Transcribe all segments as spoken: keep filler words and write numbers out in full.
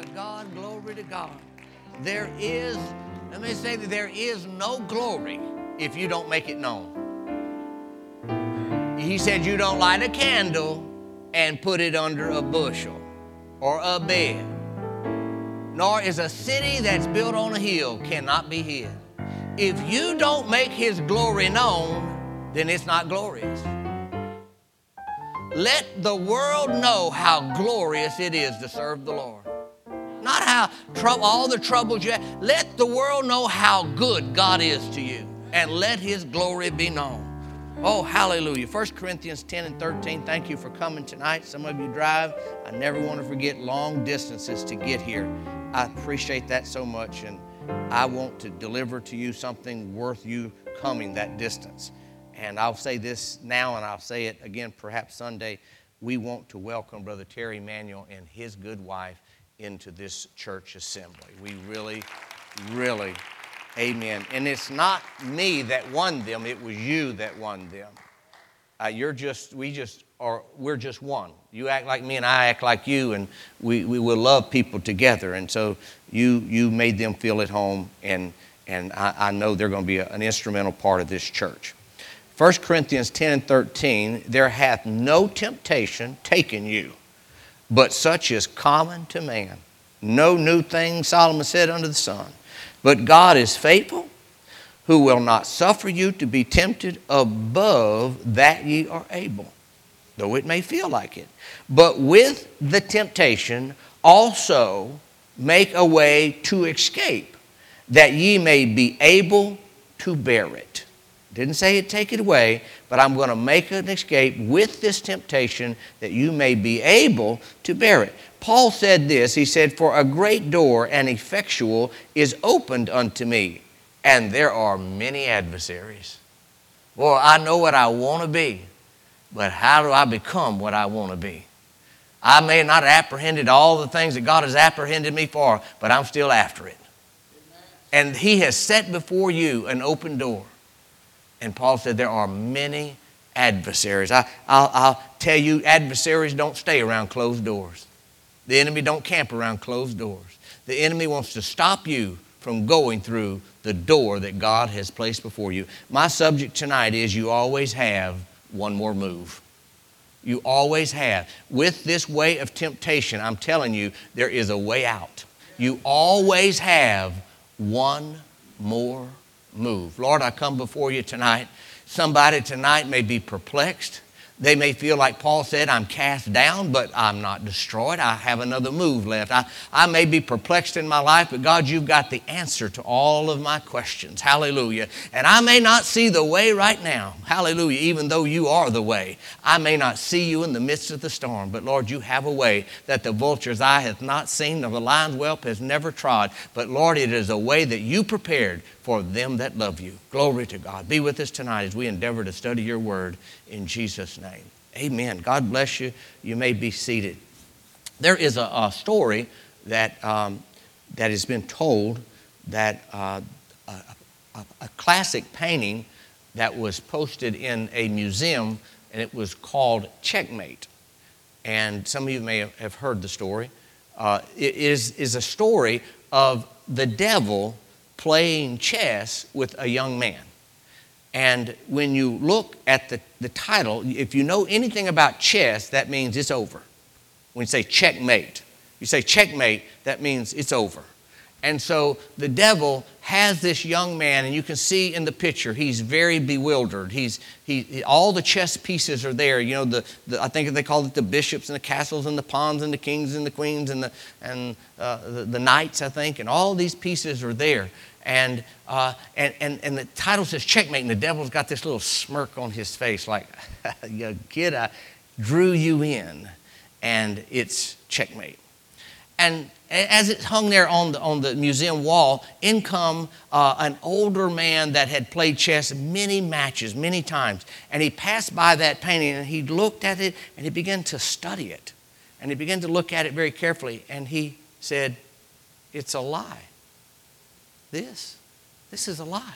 to God, glory to God. There is, let me say that there is no glory if you don't make it known. He said you don't light a candle and put it under a bushel or a bed. Nor is a city that's built on a hill cannot be hid. If you don't make His glory known, then it's not glorious. Let the world know how glorious it is to serve the Lord. Not how trouble, all the troubles you have. Let the world know how good God is to you, and let His glory be known. Oh, hallelujah. First Corinthians ten and thirteen, thank you for coming tonight. Some of you drive. I never want to forget long distances to get here. I appreciate that so much, and I want to deliver to you something worth you coming that distance. And I'll say this now, and I'll say it again perhaps Sunday. We want to welcome Brother Terry Manuel and his good wife into this church assembly. We really, really, amen. And it's not me that won them, it was you that won them. Uh, you're just, we just are, we're just one. You act like me and I act like you, and we, we will love people together. And so you you made them feel at home, and, and I, I know they're going to be a, an instrumental part of this church. First Corinthians ten and thirteen, there hath no temptation taken you, but such is common to man. No new thing, Solomon said, under the sun. But God is faithful, who will not suffer you to be tempted above that ye are able, though it may feel like it. But with the temptation also make a way to escape, that ye may be able to bear it. Didn't say it take it away, but I'm going to make an escape with this temptation that you may be able to bear it. Paul said this, he said, for a great door and effectual is opened unto me, and there are many adversaries. Boy, I know what I want to be, but how do I become what I want to be? I may not have apprehended all the things that God has apprehended me for, but I'm still after it. And He has set before you an open door. And Paul said there are many adversaries. I, I'll, I'll tell you, adversaries don't stay around closed doors. The enemy don't camp around closed doors. The enemy wants to stop you from going through the door that God has placed before you. My subject tonight is you always have one more move. You always have. With this way of temptation, I'm telling you, there is a way out. You always have one more move. Lord, I come before you tonight. Somebody tonight may be perplexed. They may feel like Paul said, I'm cast down, but I'm not destroyed. I have another move left. I, I may be perplexed in my life, but God, you've got the answer to all of my questions. Hallelujah. And I may not see the way right now. Hallelujah. Even though you are the way. I may not see you in the midst of the storm, but Lord, you have a way that the vulture's eye hath not seen, nor the lion's whelp has never trod. But Lord, it is a way that you prepared for them that love you. Glory to God. Be with us tonight as we endeavor to study your word in Jesus' name. Amen. God bless you. You may be seated. There is a, a story that, um, that has been told that uh, a, a, a classic painting that was posted in a museum, and it was called Checkmate. And some of you may have heard the story. Uh, it is, is a story of the devil playing chess with a young man. And when you look at the, the title, if you know anything about chess, that means it's over. When you say checkmate, you say checkmate, that means it's over. And so the devil has this young man, and you can see in the picture, he's very bewildered. He's, he, he all the chess pieces are there. You know, the, the I think they call it the bishops and the castles and the pawns and the kings and the queens and the, and, uh, the, the knights, I think, and all these pieces are there. And, uh, and, and, and the title says checkmate, and the devil's got this little smirk on his face like, you kid, I drew you in, and it's checkmate. And as it hung there on the, on the museum wall, in come uh, an older man that had played chess many matches, many times. And he passed by that painting, and he looked at it, and he began to study it. And he began to look at it very carefully, and he said, it's a lie. This, this is a lie.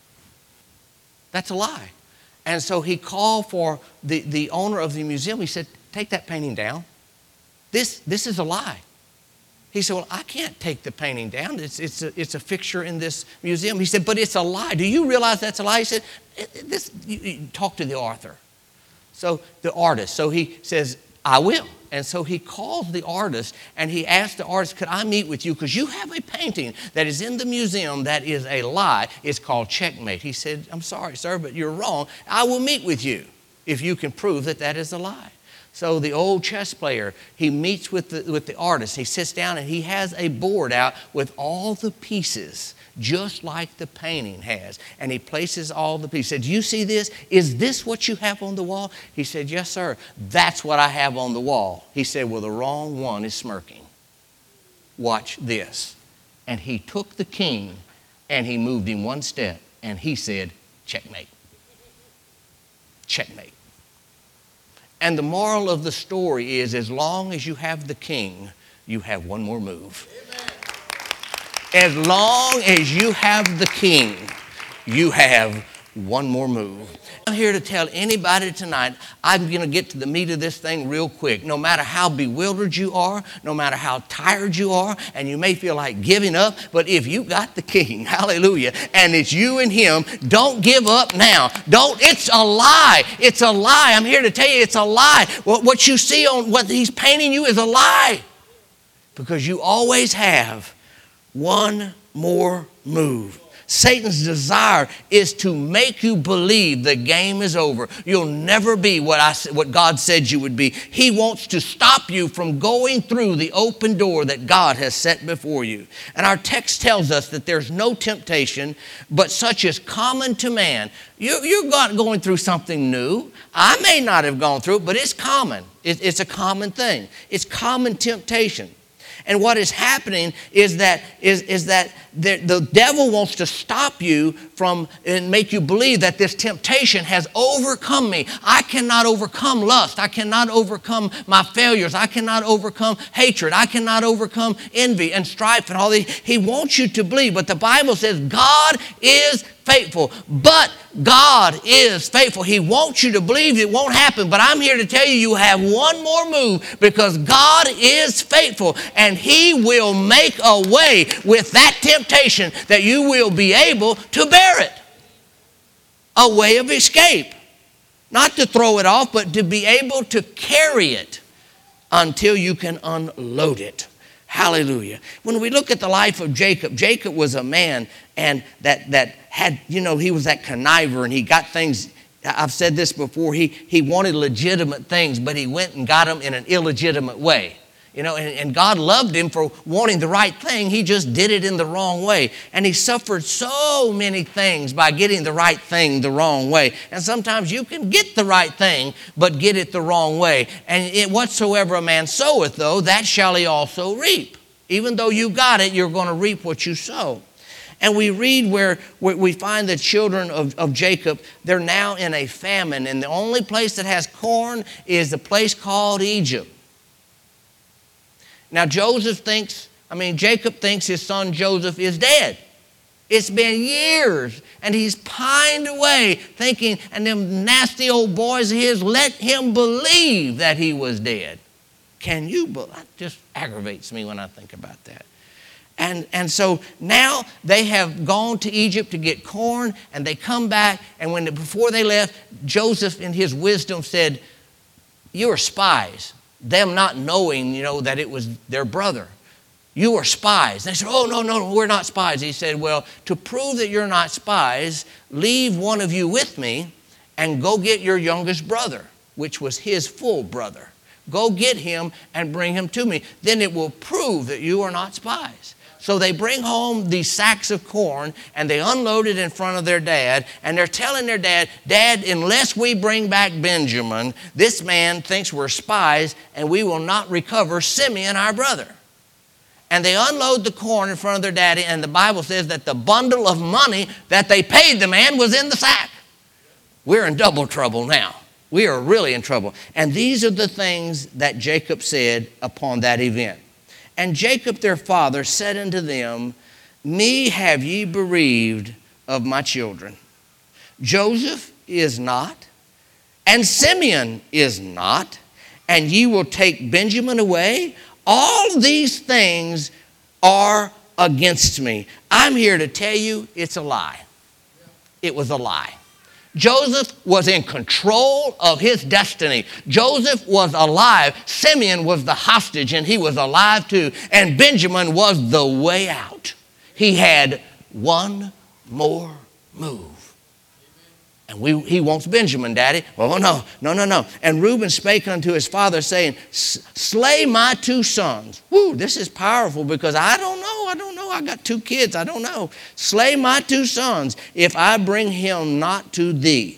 That's a lie. And so he called for the, the owner of the museum. He said, take that painting down. This, this is a lie. He said, well, I can't take the painting down. It's, it's, a, it's a fixture in this museum. He said, but it's a lie. Do you realize that's a lie? He said, this, you, you talk to the author. So the artist. So he says, I will. And so he calls the artist and he asks the artist, could I meet with you? Because you have a painting that is in the museum that is a lie. It's called Checkmate. He said, I'm sorry, sir, but you're wrong. I will meet with you if you can prove that that is a lie. So the old chess player, he meets with the, with the artist. He sits down and he has a board out with all the pieces, just like the painting has. And he places all the pieces. He said, do you see this? Is this what you have on the wall? He said, yes, sir. That's what I have on the wall. He said, well, the wrong one is smirking. Watch this. And he took the king and he moved him one step and he said, checkmate. Checkmate. And the moral of the story is, as long as you have the king, you have one more move. As long as you have the king, you have one more move. I'm here to tell anybody tonight, I'm going to get to the meat of this thing real quick. No matter how bewildered you are, no matter how tired you are, and you may feel like giving up, but if you got the king, hallelujah, and it's you and him, don't give up now. Don't, it's a lie. It's a lie. I'm here to tell you it's a lie. What, what you see on what he's painting you is a lie. Because you always have one more move. Satan's desire is to make you believe the game is over. You'll never be what I what God said you would be. He wants to stop you from going through the open door that God has set before you. And our text tells us that there's no temptation, but such is common to man. You, you're not going through something new. I may not have gone through it, but it's common. It, it's a common thing. It's common temptation. And what is happening is that, is, is that the, the devil wants to stop you from and make you believe that this temptation has overcome me. I cannot overcome lust. I cannot overcome my failures. I cannot overcome hatred. I cannot overcome envy and strife and all these. He wants you to believe. But the Bible says God is faithful. But God is faithful. He wants you to believe it won't happen. But I'm here to tell you, you have one more move because God is faithful. And He will make a way with that temptation that you will be able to bear it. A way of escape. Not to throw it off, but to be able to carry it until you can unload it. Hallelujah. When we look at the life of Jacob, Jacob was a man and that, that had, you know, he was that conniver and he got things. I've said this before. He, he wanted legitimate things, but he went and got them in an illegitimate way. You know, and, and God loved him for wanting the right thing. He just did it in the wrong way. And he suffered so many things by getting the right thing the wrong way. And sometimes you can get the right thing, but get it the wrong way. And it, whatsoever a man soweth, though, that shall he also reap. Even though you got it, you're going to reap what you sow. And we read where, where we find the children of, of Jacob, they're now in a famine. And the only place that has corn is the place called Egypt. Now Joseph thinks, I mean Jacob thinks his son Joseph is dead. It's been years and he's pined away thinking, and them nasty old boys of his let him believe that he was dead. Can you believe? That just aggravates me when I think about that. And, and so now they have gone to Egypt to get corn and they come back, and when before they left, Joseph in his wisdom said, you are spies. Them not knowing, you know, that it was their brother. You are spies. They said, oh, no, no, we're not spies. He said, well, to prove that you're not spies, leave one of you with me and go get your youngest brother, which was his full brother. Go get him and bring him to me. Then it will prove that you are not spies. So they bring home these sacks of corn and they unload it in front of their dad, and they're telling their dad, Dad, unless we bring back Benjamin, this man thinks we're spies and we will not recover Simeon, our brother. And they unload the corn in front of their daddy, and the Bible says that the bundle of money that they paid the man was in the sack. We're in double trouble now. We are really in trouble. And these are the things that Jacob said upon that event. And Jacob their father said unto them, me have ye bereaved of my children. Joseph is not, and Simeon is not, and ye will take Benjamin away. All these things are against me. I'm here to tell you it's a lie. It was a lie. Joseph was in control of his destiny. Joseph was alive. Simeon was the hostage, and he was alive too. And Benjamin was the way out. He had one more move. And we, he wants Benjamin, Daddy. Oh, no, no, no, no. And Reuben spake unto his father, saying, slay my two sons. Woo, this is powerful because I don't know, I don't know. I got two kids, I don't know. Slay my two sons if I bring him not to thee.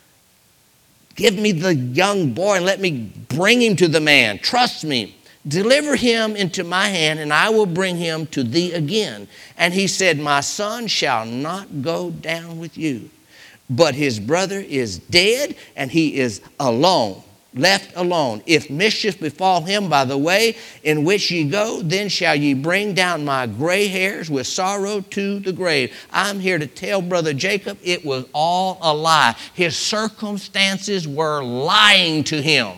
Give me the young boy and let me bring him to the man. Trust me. Deliver him into my hand, and I will bring him to thee again. And he said, my son shall not go down with you. But his brother is dead, and he is alone, left alone. If mischief befall him by the way in which ye go, then shall ye bring down my gray hairs with sorrow to the grave. I'm here to tell Brother Jacob it was all a lie. His circumstances were lying to him.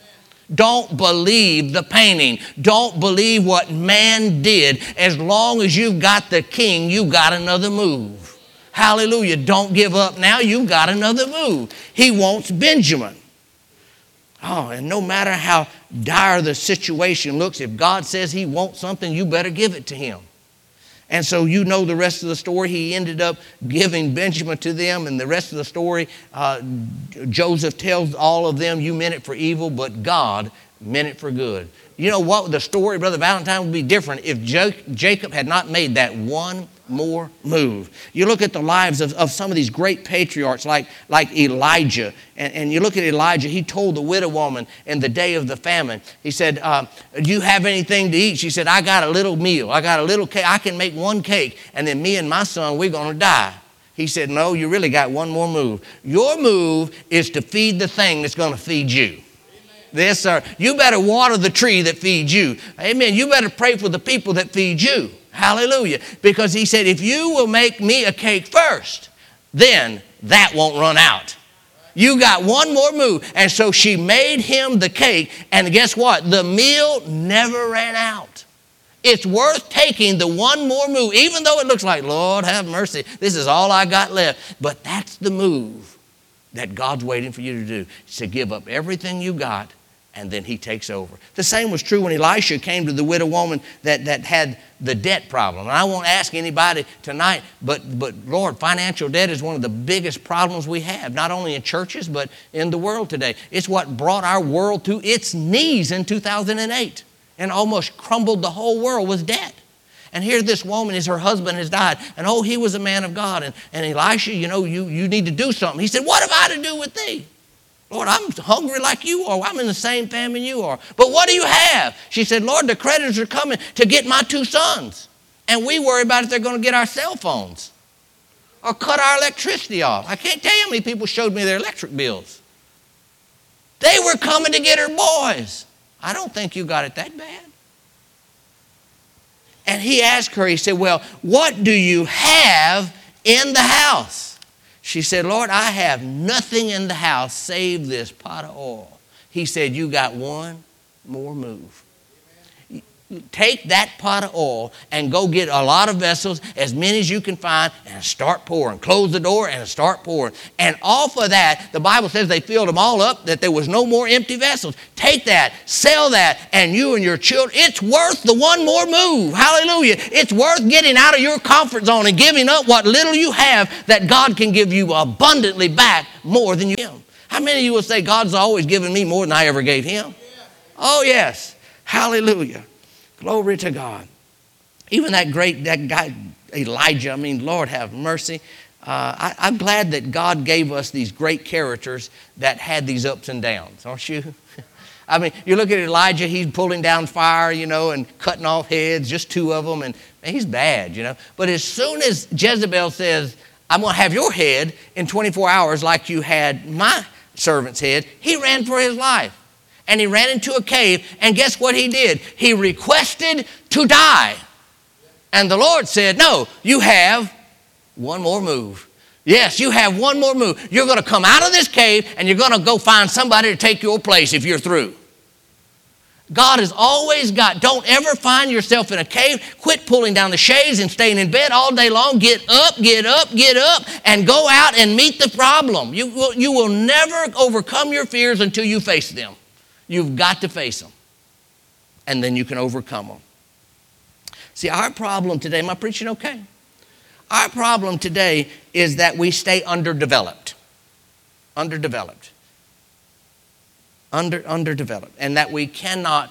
Don't believe the painting. Don't believe what man did. As long as you've got the king, you've got another move. Hallelujah. Don't give up now. You've got another move. He wants Benjamin. Oh, and no matter how dire the situation looks, if God says he wants something, you better give it to him. And so you know the rest of the story. He ended up giving Benjamin to them. And the rest of the story, uh, Joseph tells all of them, you meant it for evil, but God meant it for good. You know what? The story, Brother Valentine, would be different if Jacob had not made that one more move. You look at the lives of, of some of these great patriarchs like, like Elijah. And, and you look at Elijah, he told the widow woman in the day of the famine, he said, uh, do you have anything to eat? She said, I got a little meal. I got a little cake. I can make one cake. And then me and my son, we're going to die. He said, no, you really got one more move. Your move is to feed the thing that's going to feed you. Yes, sir. You better water the tree that feeds you. Amen. You better pray for the people that feed you. Hallelujah. Because he said, if you will make me a cake first, then that won't run out. You got one more move. And so she made him the cake. And guess what? The meal never ran out. It's worth taking the one more move, even though it looks like, Lord, have mercy. This is all I got left. But that's the move that God's waiting for you to do. To give up everything you got, and then he takes over. The same was true when Elisha came to the widow woman that, that had the debt problem. And I won't ask anybody tonight, but, but Lord, financial debt is one of the biggest problems we have, not only in churches, but in the world today. It's what brought our world to its knees in two thousand eight and almost crumbled the whole world with debt. And here this woman is, her husband has died. And oh, he was a man of God. And, and Elisha, you know, you, you need to do something. He said, what have I to do with thee? Lord, I'm hungry like you are. I'm in the same famine you are. But what do you have? She said, Lord, the creditors are coming to get my two sons. And we worry about if they're going to get our cell phones or cut our electricity off. I can't tell you how many people showed me their electric bills. They were coming to get her boys. I don't think you got it that bad. And he asked her, he said, well, what do you have in the house? She said, Lord, I have nothing in the house save this pot of oil. He said, you got one more move. Take that pot of oil and go get a lot of vessels, as many as you can find, and start pouring. Close the door and start pouring. And off of that, the Bible says they filled them all up, that there was no more empty vessels. Take that, sell that, and you and your children, it's worth the one more move. Hallelujah. It's worth getting out of your comfort zone and giving up what little you have, that God can give you abundantly back more than you give him. How many of you will say, God's always given me more than I ever gave him? Oh, yes. Hallelujah. Glory to God. Even that great, that guy, Elijah, I mean, Lord have mercy. Uh, I, I'm glad that God gave us these great characters that had these ups and downs, aren't you? I mean, you look at Elijah, he's pulling down fire, you know, and cutting off heads, just two of them, and man, he's bad, you know. But as soon as Jezebel says, I'm going to have your head in twenty-four hours like you had my servant's head, he ran for his life. And he ran into a cave, and guess what he did? He requested to die. And the Lord said, no, you have one more move. Yes, you have one more move. You're going to come out of this cave, and you're going to go find somebody to take your place if you're through. God has always got, don't ever find yourself in a cave. Quit pulling down the shades and staying in bed all day long. Get up, get up, get up, and go out and meet the problem. You will, you will never overcome your fears until you face them. You've got to face them, and then you can overcome them. See, our problem today, am I preaching okay? Our problem today is that we stay underdeveloped. Underdeveloped. Under, underdeveloped. And that we cannot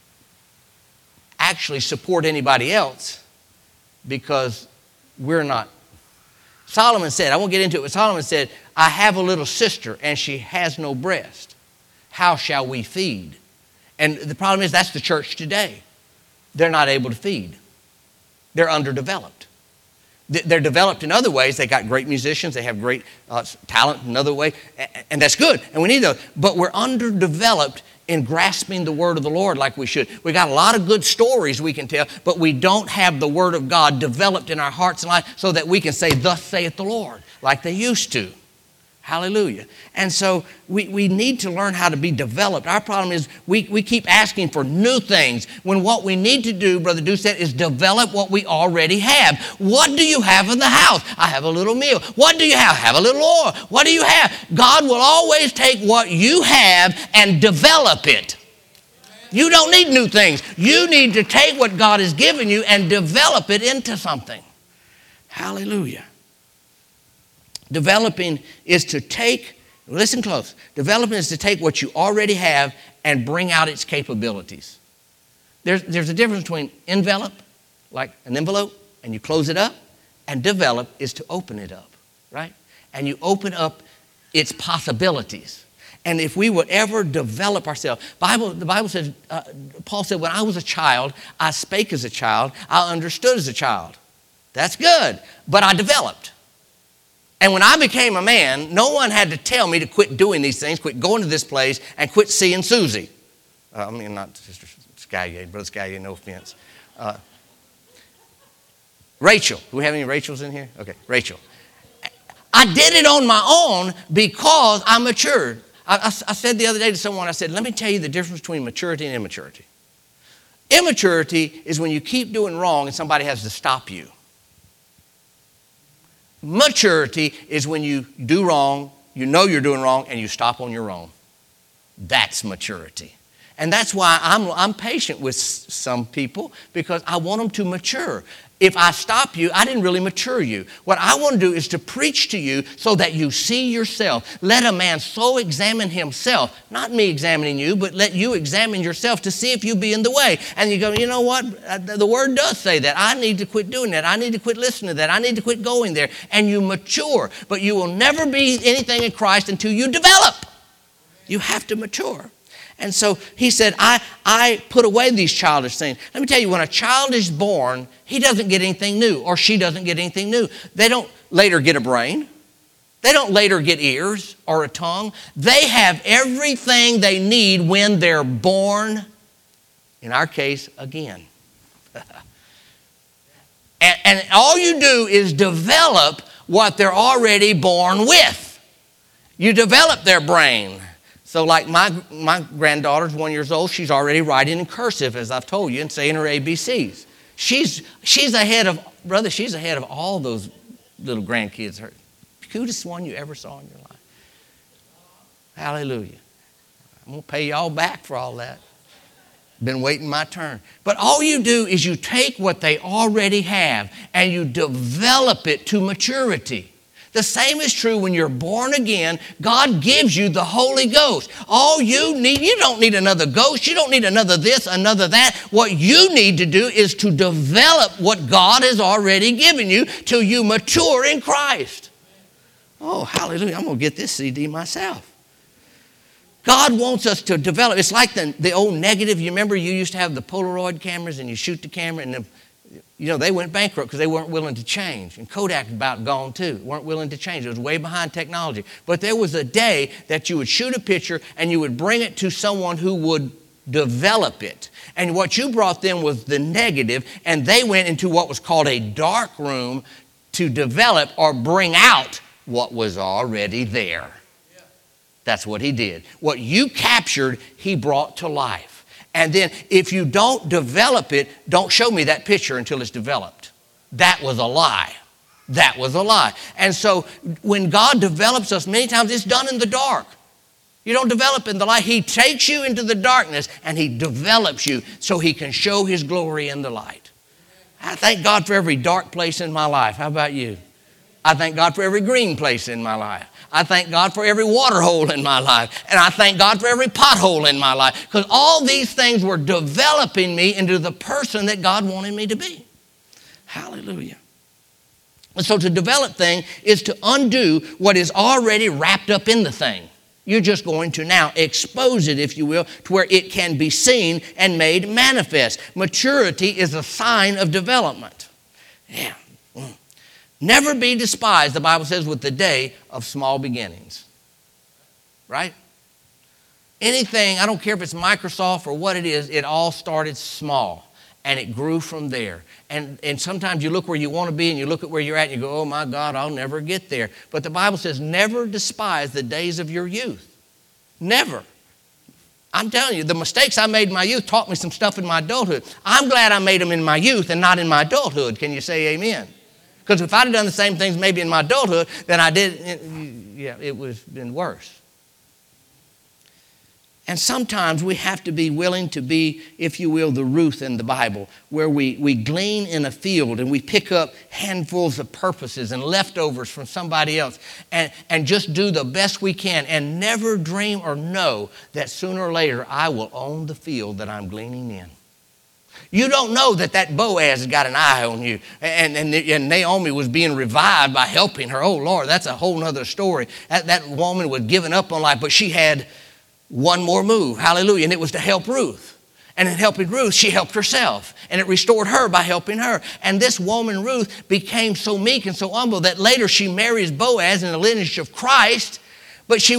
actually support anybody else because we're not. Solomon said, I won't get into it, but Solomon said, I have a little sister and she has no breast. How shall we feed? And the problem is that's the church today. They're not able to feed. They're underdeveloped. They're developed in other ways. They got great musicians. They have great uh, talent in another way. And that's good. And we need those. But we're underdeveloped in grasping the word of the Lord like we should. We got a lot of good stories we can tell, but we don't have the word of God developed in our hearts and lives so that we can say, thus saith the Lord, like they used to. Hallelujah. And so we, we need to learn how to be developed. Our problem is we, we keep asking for new things when what we need to do, Brother Doucette, is develop what we already have. What do you have in the house? I have a little meal. What do you have? Have a little oil. What do you have? God will always take what you have and develop it. You don't need new things. You need to take what God has given you and develop it into something. Hallelujah. Developing is to take, listen close, developing is to take what you already have and bring out its capabilities. There's, there's a difference between envelop, like an envelope, and you close it up, and develop is to open it up, right? And you open up its possibilities. And if we would ever develop ourselves, Bible, the Bible says, uh, Paul said, when I was a child, I spake as a child, I understood as a child. That's good, but I developed. And when I became a man, no one had to tell me to quit doing these things, quit going to this place, and quit seeing Susie. Uh, I mean, not Sister Scallier, Brother Scallier, no offense. Uh, Rachel. Do we have any Rachels in here? Okay, Rachel. I did it on my own because I matured. I, I, I said the other day to someone, I said, let me tell you the difference between maturity and immaturity. Immaturity is when you keep doing wrong and somebody has to stop you. Maturity is when you do wrong, you know you're doing wrong, and you stop on your own. That's maturity. And that's why I'm, I'm patient with some people, because I want them to mature. If I stop you, I didn't really mature you. What I want to do is to preach to you so that you see yourself. Let a man so examine himself, not me examining you, but let you examine yourself to see if you be in the way. And you go, you know what? The word does say that. I need to quit doing that. I need to quit listening to that. I need to quit going there. And you mature. But you will never be anything in Christ until you develop. You have to mature. And so he said, I, I put away these childish things. Let me tell you, when a child is born, he doesn't get anything new, or she doesn't get anything new. They don't later get a brain. They don't later get ears or a tongue. They have everything they need when they're born, in our case, again. and, and all you do is develop what they're already born with. You develop their brain. So like my, my granddaughter's one year old, she's already writing in cursive, as I've told you, and saying her A B Cs. She's, she's ahead of, brother, she's ahead of all those little grandkids. Her cutest one you ever saw in your life. Hallelujah. I'm going to pay y'all back for all that. Been waiting my turn. But all you do is you take what they already have and you develop it to maturity. The same is true when you're born again. God gives you the Holy Ghost. All you need, you don't need another ghost. You don't need another this, another that. What you need to do is to develop what God has already given you till you mature in Christ. Oh, hallelujah. I'm going to get this C D myself. God wants us to develop. It's like the, the old negative. You remember you used to have the Polaroid cameras and you shoot the camera and the You know, they went bankrupt because they weren't willing to change. And Kodak about gone too, weren't willing to change. It was way behind technology. But there was a day that you would shoot a picture and you would bring it to someone who would develop it. And what you brought them was the negative, and they went into what was called a dark room to develop or bring out what was already there. That's what he did. What you captured, he brought to life. And then if you don't develop it, don't show me that picture until it's developed. That was a lie. That was a lie. And so when God develops us, many times it's done in the dark. You don't develop in the light. He takes you into the darkness and He develops you so He can show His glory in the light. I thank God for every dark place in my life. How about you? I thank God for every green place in my life. I thank God for every water hole in my life. And I thank God for every pothole in my life. Because all these things were developing me into the person that God wanted me to be. Hallelujah. And so to develop thing is to undo what is already wrapped up in the thing. You're just going to now expose it, if you will, to where it can be seen and made manifest. Maturity is a sign of development. Yeah. Mm. Never be despised, the Bible says, with the day of small beginnings. Right? Anything, I don't care if it's Microsoft or what it is, it all started small. And it grew from there. And, and sometimes you look where you want to be and you look at where you're at and you go, oh my God, I'll never get there. But the Bible says, never despise the days of your youth. Never. I'm telling you, the mistakes I made in my youth taught me some stuff in my adulthood. I'm glad I made them in my youth and not in my adulthood. Can you say amen? Because if I'd have done the same things maybe in my adulthood, then I did, it, yeah, it would have been worse. And sometimes we have to be willing to be, if you will, the Ruth in the Bible, where we, we glean in a field and we pick up handfuls of purposes and leftovers from somebody else and, and just do the best we can and never dream or know that sooner or later I will own the field that I'm gleaning in. You don't know that that Boaz has got an eye on you. And, and, and Naomi was being revived by helping her. Oh, Lord, that's a whole other story. That, that woman was giving up on life, but she had one more move, hallelujah, and it was to help Ruth. And in helping Ruth, she helped herself, and it restored her by helping her. And this woman, Ruth, became so meek and so humble that later she marries Boaz in the lineage of Christ, but she